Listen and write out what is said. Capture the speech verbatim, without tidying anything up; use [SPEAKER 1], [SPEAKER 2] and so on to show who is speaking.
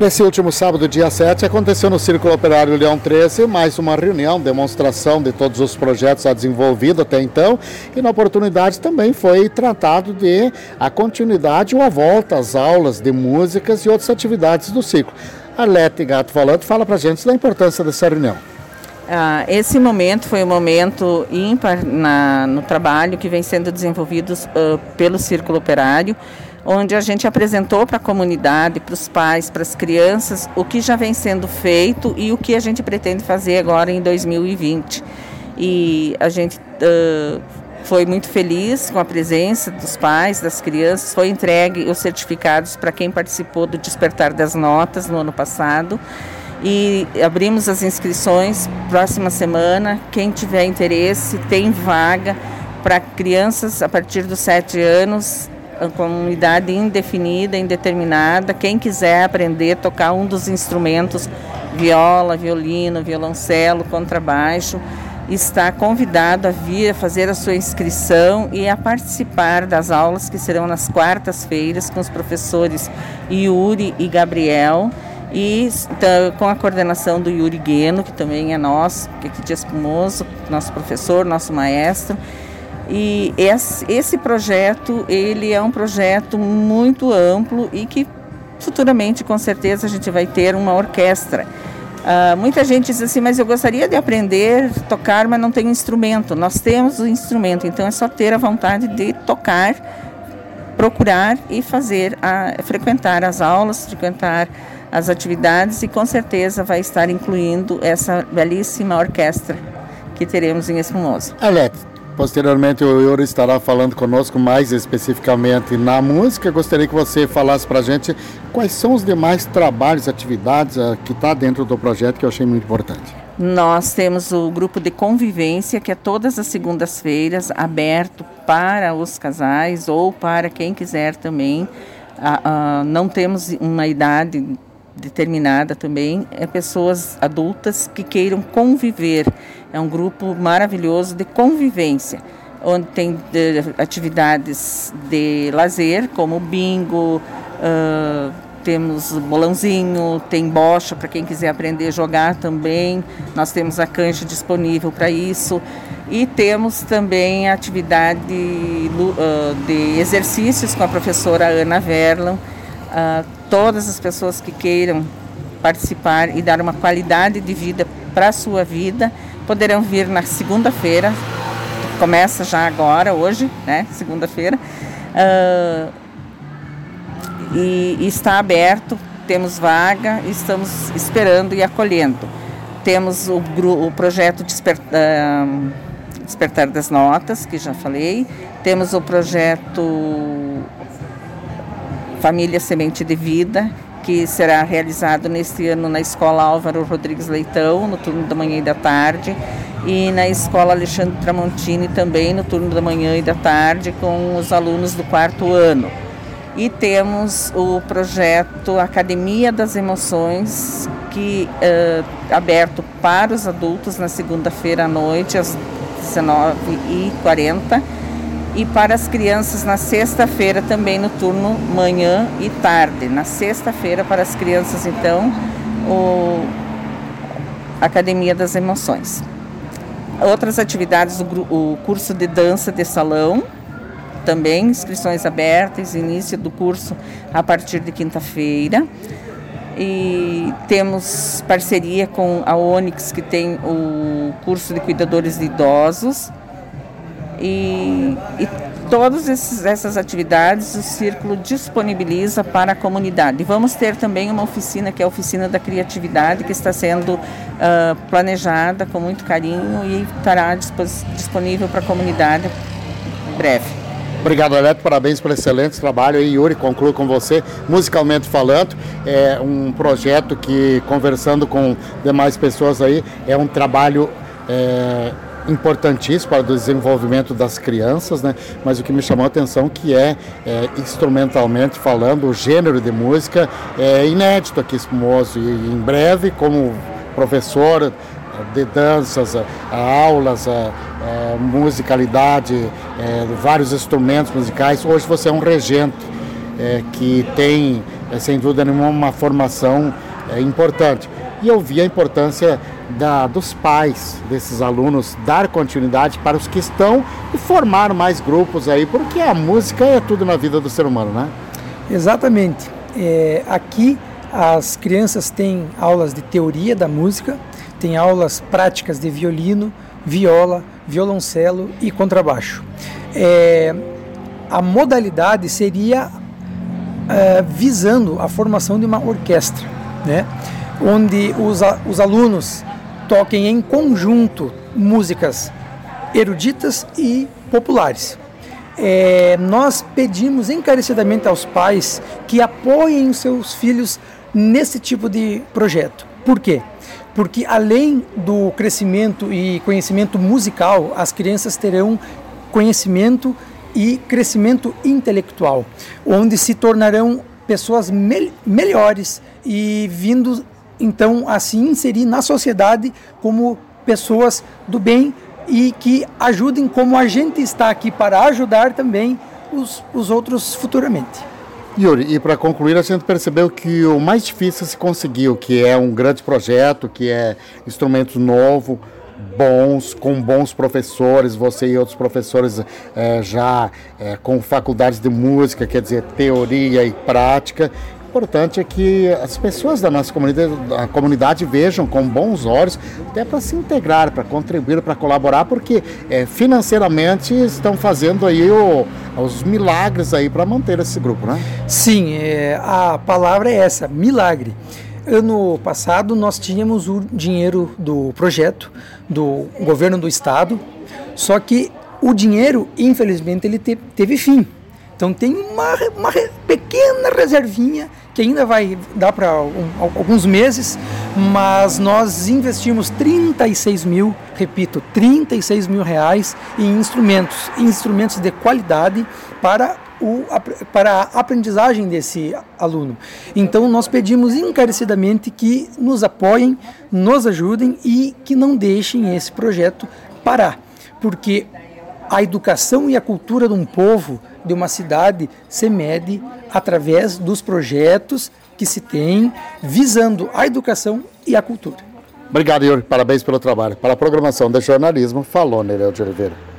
[SPEAKER 1] Nesse último sábado, dia sete, aconteceu no Círculo Operário Leão treze mais uma reunião, demonstração de todos os projetos a desenvolvido até então, e na oportunidade também foi tratado de a continuidade ou a volta às aulas de músicas e outras atividades do ciclo. Arlete Gato Valante fala pra gente da importância dessa reunião.
[SPEAKER 2] Ah, esse momento foi um momento ímpar na, no trabalho que vem sendo desenvolvido uh, pelo Círculo Operário, onde a gente apresentou para a comunidade, para os pais, para as crianças, o que já vem sendo feito e o que a gente pretende fazer agora em dois mil e vinte. E a gente uh, foi muito feliz com a presença dos pais, das crianças, foi entregue os certificados para quem participou do Despertar das Notas no ano passado. E abrimos as inscrições próxima semana. Quem tiver interesse, tem vaga para crianças a partir dos sete anos, com uma idade indefinida, indeterminada. Quem quiser aprender a tocar um dos instrumentos, viola, violino, violoncelo, contrabaixo, está convidado a vir a fazer a sua inscrição e a participar das aulas que serão nas quartas-feiras com os professores Yuri e Gabriel, e tá, com a coordenação do Yuri Gueno, que também é nosso, que é aqui de Espumoso, nosso professor, nosso maestro. E esse, esse projeto, ele é um projeto muito amplo e que futuramente, com certeza, a gente vai ter uma orquestra. Uh, muita gente diz assim, mas eu gostaria de aprender a tocar, mas não tenho instrumento. Nós temos o instrumento, então é só ter a vontade de tocar, procurar e fazer, a, frequentar as aulas, frequentar as atividades, e com certeza vai estar incluindo essa belíssima orquestra que teremos em Espumoso.
[SPEAKER 1] Arlete, posteriormente o Yuri estará falando conosco mais especificamente na música. Eu gostaria que você falasse para a gente quais são os demais trabalhos, atividades uh, que está dentro do projeto, que eu achei muito importante.
[SPEAKER 2] Nós temos o grupo de convivência, que é todas as segundas-feiras, aberto para os casais ou para quem quiser também. Uh, uh, não temos uma idade determinada também, é pessoas adultas que queiram conviver. É um grupo maravilhoso de convivência, onde tem de, atividades de lazer, como bingo, uh, temos bolãozinho, tem bocha para quem quiser aprender a jogar também. Nós temos a cancha disponível para isso. E temos também a atividade uh, de exercícios com a professora Ana Verlan. Uh, todas as pessoas que queiram participar e dar uma qualidade de vida para a sua vida poderão vir na segunda-feira, começa já agora, hoje, né, segunda-feira, uh, e, e está aberto, temos vaga, estamos esperando e acolhendo. Temos o, o projeto Desper, uh, Despertar das Notas, que já falei, temos o projeto Família Semente de Vida, que será realizado neste ano na Escola Álvaro Rodrigues Leitão, no turno da manhã e da tarde, e na Escola Alexandre Tramontini também, no turno da manhã e da tarde, com os alunos do quarto ano. E temos o projeto Academia das Emoções, que é aberto para os adultos na segunda-feira à noite, às dezenove e quarenta, e para as crianças na sexta-feira também no turno manhã e tarde. Na sexta-feira para as crianças, então, o Academia das Emoções. Outras atividades, o, o curso de dança de salão, também inscrições abertas, início do curso a partir de quinta-feira. E temos parceria com a Onix, que tem o curso de cuidadores de idosos. E, e todas esses, essas atividades o Círculo disponibiliza para a comunidade. Vamos ter também uma oficina, que é a Oficina da Criatividade, que está sendo uh, planejada com muito carinho e estará disponível para a comunidade em breve.
[SPEAKER 1] Obrigado, Arlete, parabéns pelo excelente trabalho. E Yuri, concluo com você, musicalmente falando, é um projeto que, conversando com demais pessoas aí, é um trabalho é, importantíssimo para o desenvolvimento das crianças, né? Mas o que me chamou a atenção que é, é instrumentalmente falando, o gênero de música é inédito aqui em Espumoso, e em breve, como professor de danças, a, a aulas, a, a musicalidade, é, vários instrumentos musicais. Hoje você é um regente é, que tem é sem dúvida nenhuma uma formação é, importante. E eu vi a importância da, dos pais desses alunos dar continuidade para os que estão e formar mais grupos aí, porque a música é tudo na vida do ser humano, né?
[SPEAKER 3] Exatamente. É, aqui as crianças têm aulas de teoria da música, têm aulas práticas de violino, viola, violoncelo e contrabaixo. É, a modalidade seria é, visando a formação de uma orquestra, né? Onde os, os alunos toquem em conjunto músicas eruditas e populares. É, nós pedimos encarecidamente aos pais que apoiem os seus filhos nesse tipo de projeto. Por quê? Porque além do crescimento e conhecimento musical, as crianças terão conhecimento e crescimento intelectual, onde se tornarão pessoas me- melhores e vindo então a se inserir na sociedade como pessoas do bem e que ajudem, como a gente está aqui para ajudar também os, os outros futuramente.
[SPEAKER 1] Yuri, e para concluir, a gente percebeu que o mais difícil se conseguiu, que é um grande projeto, que é instrumentos novos, bons, com bons professores, você e outros professores é, já é, com faculdades de música, quer dizer, teoria e prática. O importante é que as pessoas da nossa comunidade, a comunidade vejam com bons olhos, até para se integrar, para contribuir, para colaborar, porque é, financeiramente estão fazendo aí o, os milagres aí para manter esse grupo, né?
[SPEAKER 3] Sim, é, a palavra é essa, milagre. Ano passado nós tínhamos o dinheiro do projeto, do governo do estado, só que o dinheiro, infelizmente, ele te, teve fim. Então tem uma, uma pequena reservinha que ainda vai dar para um, alguns meses, mas nós investimos trinta e seis mil, repito, trinta e seis mil reais em instrumentos, instrumentos de qualidade para, o, para a aprendizagem desse aluno. Então nós pedimos encarecidamente que nos apoiem, nos ajudem e que não deixem esse projeto parar, porque a educação e a cultura de um povo, de uma cidade, se mede através dos projetos que se tem visando a educação e a cultura.
[SPEAKER 1] Obrigado, Yuri. Parabéns pelo trabalho. Para a programação de jornalismo, falou Nereu de Oliveira.